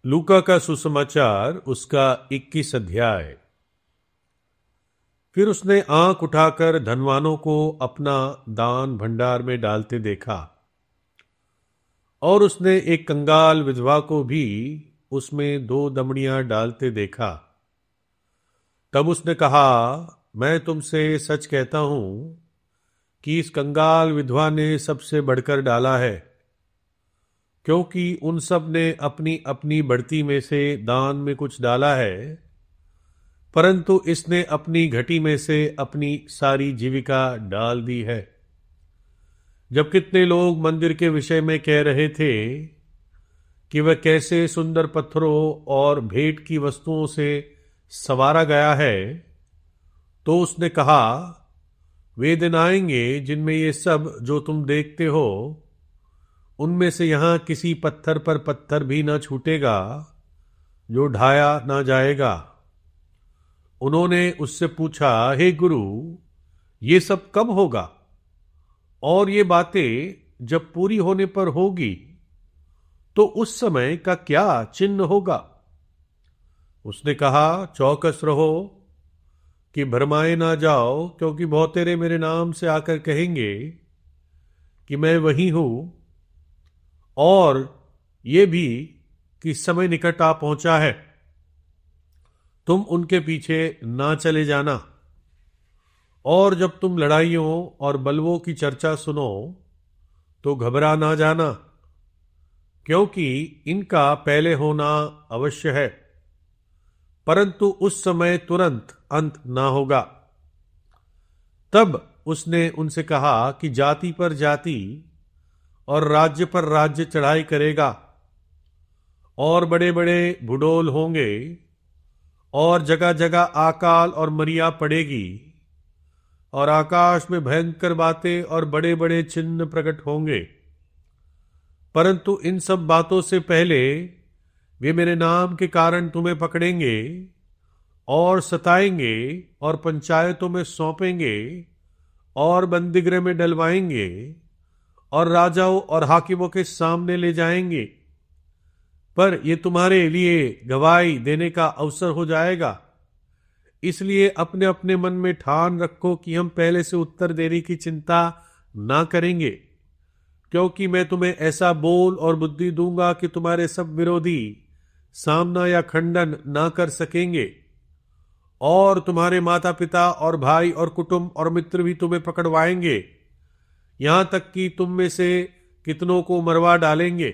लूका का सुसमाचार उसका 21 अध्याय। फिर उसने आंख उठाकर धनवानों को अपना दान भंडार में डालते देखा, और उसने एक कंगाल विधवा को भी उसमें 2 दमड़ियां डालते देखा। तब उसने कहा, मैं तुमसे सच कहता हूं कि इस कंगाल विधवा ने सबसे बढ़कर डाला है, क्योंकि उन सब ने अपनी अपनी बढ़ती में से दान में कुछ डाला है, परंतु इसने अपनी घटी में से अपनी सारी जीविका डाल दी है। जब कितने लोग मंदिर के विषय में कह रहे थे कि वह कैसे सुंदर पत्थरों और भेंट की वस्तुओं से संवारा गया है, तो उसने कहा, वे दिन आएंगे जिनमें ये सब जो तुम देखते हो, उनमें से यहां किसी पत्थर पर पत्थर भी न छूटेगा जो ढाया न जाएगा। उन्होंने उससे पूछा, हे गुरु, ये सब कब होगा, और ये बातें जब पूरी होने पर होगी तो उस समय का क्या चिन्ह होगा? उसने कहा, चौकस रहो कि भरमाए ना जाओ, क्योंकि बहुतेरे मेरे नाम से आकर कहेंगे कि मैं वही हूं, और ये भी कि समय निकट आ पहुंचा है। तुम उनके पीछे ना चले जाना, और जब तुम लड़ाइयों और बलवों की चर्चा सुनो तो घबरा ना जाना, क्योंकि इनका पहले होना अवश्य है, परंतु उस समय तुरंत अंत ना होगा। तब उसने उनसे कहा कि जाति पर जाति और राज्य पर राज्य चढ़ाई करेगा, और बड़े बड़े भूडोल होंगे, और जगह जगह आकाल और मरिया पड़ेगी, और आकाश में भयंकर बातें और बड़े बड़े चिन्ह प्रकट होंगे। परंतु इन सब बातों से पहले वे मेरे नाम के कारण तुम्हें पकड़ेंगे और सताएंगे, और पंचायतों में सौंपेंगे, और बंदीगृह में डलवाएंगे, और राजाओं और हाकिमों के सामने ले जाएंगे। पर यह तुम्हारे लिए गवाही देने का अवसर हो जाएगा, इसलिए अपने अपने मन में ठान रखो कि हम पहले से उत्तर देने की चिंता ना करेंगे, क्योंकि मैं तुम्हें ऐसा बोल और बुद्धि दूंगा कि तुम्हारे सब विरोधी सामना या खंडन ना कर सकेंगे, और तुम्हारे माता पिता और भाई और कुटुंब और मित्र भी तुम्हें पकड़वाएंगे, यहां तक कि तुम में से कितनों को मरवा डालेंगे,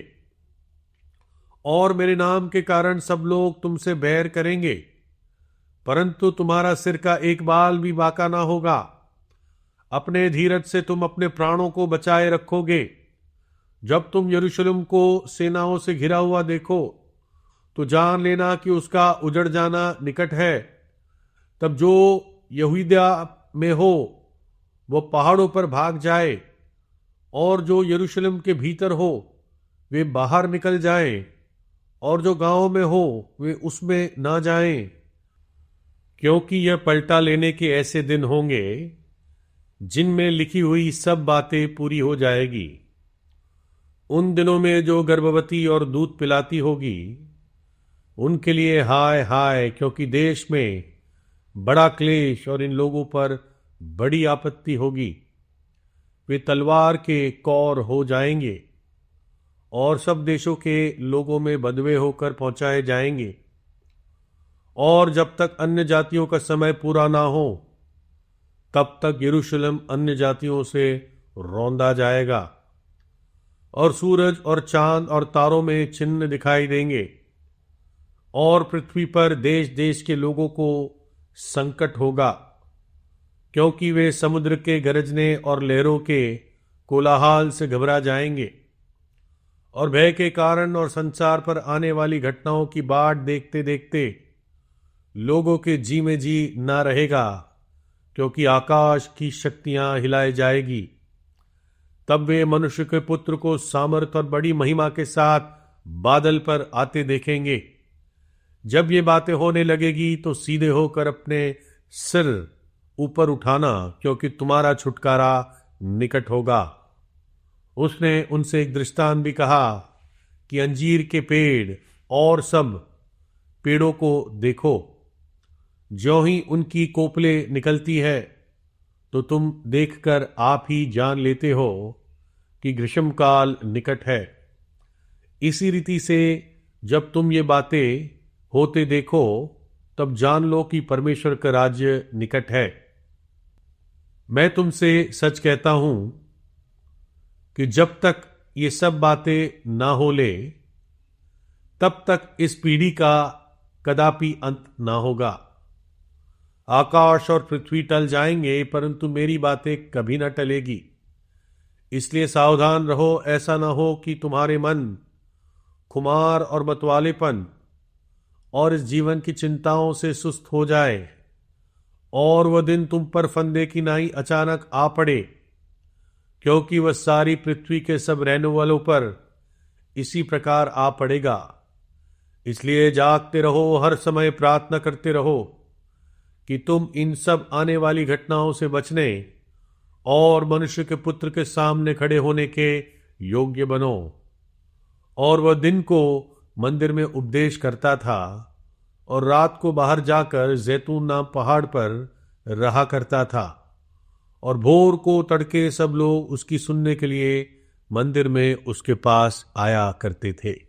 और मेरे नाम के कारण सब लोग तुमसे बैर करेंगे, परंतु तुम्हारा सिर का एक बाल भी बाका ना होगा। अपने धीरज से तुम अपने प्राणों को बचाए रखोगे। जब तुम यरूशलेम को सेनाओं से घिरा हुआ देखो तो जान लेना कि उसका उजड़ जाना निकट है। तब जो यहूदिया में हो वो पहाड़ों पर भाग जाए, और जो यरूशलेम के भीतर हो वे बाहर निकल जाएं, और जो गांव में हो वे उसमें ना जाएं, क्योंकि यह पलटा लेने के ऐसे दिन होंगे जिनमें लिखी हुई सब बातें पूरी हो जाएगी। उन दिनों में जो गर्भवती और दूध पिलाती होगी उनके लिए हाय हाय, क्योंकि देश में बड़ा क्लेश और इन लोगों पर बड़ी आपत्ति होगी। वे तलवार के कौर हो जाएंगे, और सब देशों के लोगों में बंधुए होकर पहुंचाए जाएंगे, और जब तक अन्य जातियों का समय पूरा ना हो तब तक यरूशलेम अन्य जातियों से रौंदा जाएगा, और सूरज और चांद और तारों में चिन्ह दिखाई देंगे, और पृथ्वी पर देश देश के लोगों को संकट होगा, क्योंकि वे समुद्र के गरजने और लहरों के कोलाहल से घबरा जाएंगे, और भय के कारण और संसार पर आने वाली घटनाओं की बाट देखते देखते लोगों के जी में जी ना रहेगा, क्योंकि आकाश की शक्तियां हिलाई जाएगी। तब वे मनुष्य के पुत्र को सामर्थ और बड़ी महिमा के साथ बादल पर आते देखेंगे। जब ये बातें होने लगेगी तो सीधे होकर अपने सिर ऊपर उठाना, क्योंकि तुम्हारा छुटकारा निकट होगा। उसने उनसे एक दृष्टांत भी कहा कि अंजीर के पेड़ और सब पेड़ों को देखो, ज्यों ही उनकी कोपले निकलती है तो तुम देखकर आप ही जान लेते हो कि ग्रीष्मकाल निकट है। इसी रीति से जब तुम ये बातें होते देखो तब जान लो कि परमेश्वर का राज्य निकट है। मैं तुमसे सच कहता हूं कि जब तक ये सब बातें ना हो ले तब तक इस पीढ़ी का कदापि अंत ना होगा। आकाश और पृथ्वी टल जाएंगे परंतु मेरी बातें कभी ना टलेगी। इसलिए सावधान रहो, ऐसा ना हो कि तुम्हारे मन खुमार और मतवालेपन और इस जीवन की चिंताओं से सुस्त हो जाए और वह दिन तुम पर फंदे की नाई अचानक आ पड़े, क्योंकि वह सारी पृथ्वी के सब रहने वालों पर इसी प्रकार आ पड़ेगा। इसलिए जागते रहो, हर समय प्रार्थना करते रहो कि तुम इन सब आने वाली घटनाओं से बचने और मनुष्य के पुत्र के सामने खड़े होने के योग्य बनो। और वह दिन को मंदिर में उपदेश करता था और रात को बाहर जाकर जैतून नाम पहाड़ पर रहा करता था, और भोर को तड़के सब लोग उसकी सुनने के लिए मंदिर में उसके पास आया करते थे।